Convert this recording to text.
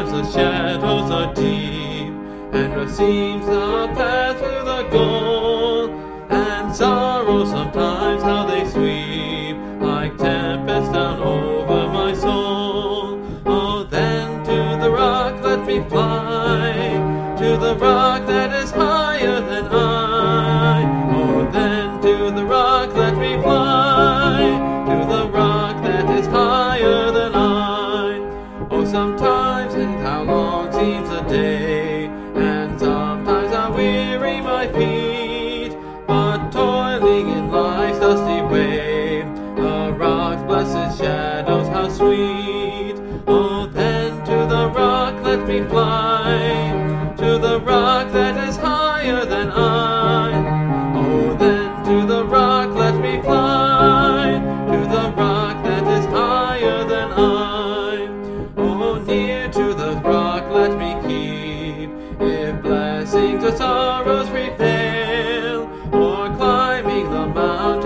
sometimes the shadows are deep, and what seems the path to the goal, and sorrow sometimes how they sweep like tempests down over my soul. Oh, then to the rock let me fly, to the rock that is higher than I. Oh, then to the rock let me fly, to the rock that is higher than I. Oh, sometimes and how long seems a day, and sometimes how weary my feet, but toiling in life's dusty way, the rock's blessed shadows how sweet. Oh, then to the rock let me fly, to the rock that is higher than I. Oh, then to the rock let me fly, to the rock that is higher than I. Oh, near to the rock let me keep, if blessings or sorrows prevail, or climbing the mountain